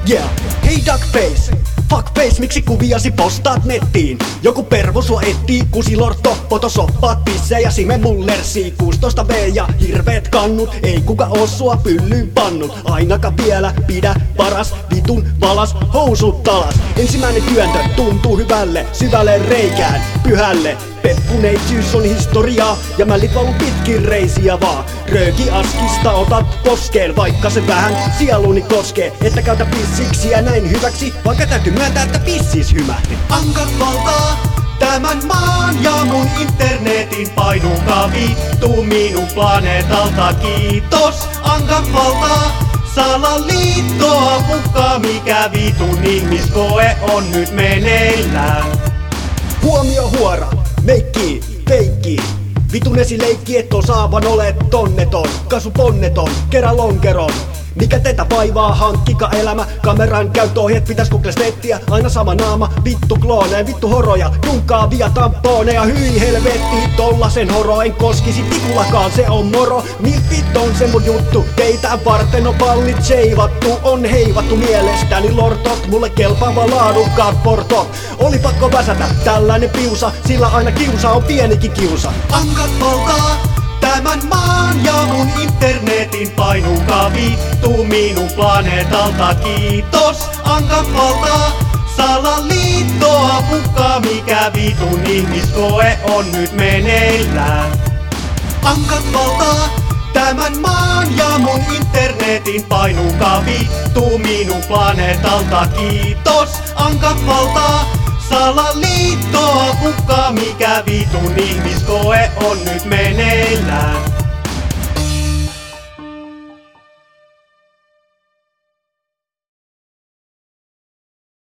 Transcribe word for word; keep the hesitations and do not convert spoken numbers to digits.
Yeah, hei Duckface, fuckface, miksi kuviasi postaat nettiin? Joku pervo sua etsii, kusilorto, photosoppaat pissejä, sime mullersii, kuusitoista B ja hirveet kannut, ei kuka oo sua pyllyyn pannut, ainakaan vielä pidä paras, vitun valas, housut talas. Ensimmäinen työntö tuntuu hyvälle, syvälle reikään, pyhälle. Peppuneisyys on historiaa, ja mällit valuu pitkin reisiä vaan. Rööki askista otat poskeen, vaikka se vähän sieluni koskee. Että käytä pissiksiä näin hyväksi, vaikka täytyy myöntää, että pissis hymähti. Ankat valtaa tämän maan ja mun internetin, painukaa vittu minun planeetalta, kiitos. Ankat valtaa salaliittoa mukaan, mikä vitun ihmiskoe on nyt meneillään. Huomio huora, meikki, feikki. Vitun esileikki, et osaavan olet tonneton. Kasu ponneton, kerä lonkeron. Mikä teitä vaivaa, hankkika elämä. Kameran käyttöohjeet pitäis Googles nettiä. Aina sama naama, vittu klooneen, vittu horoja. Junkaa via tamponeja, hyi helvetti. Tollasen horo en koskisi tikulakaan, se on moro. Milfit on se mun juttu, teitä varten on pallit seivattu. On heivattu mielestäni lortot, mulle kelpaava laadukkaat portot. Oli pakko väsätä tällainen piusa, sillä aina kiusa on pienikin kiusa. Ankat valtaa tämän maan ja mun internetin, painukaa vittu minun planeetalta, kiitos. Ankat valtaa salaliittoa mukaan, mikä vitun ihmiskoe on nyt meneillään. Ankat valtaa tämän maan ja mun internetin, painukaa vittu minun planeetalta, kiitos. Ankat valtaa salaliittoa mukaan, mikä vitun ihmiskoe on nyt meneillään.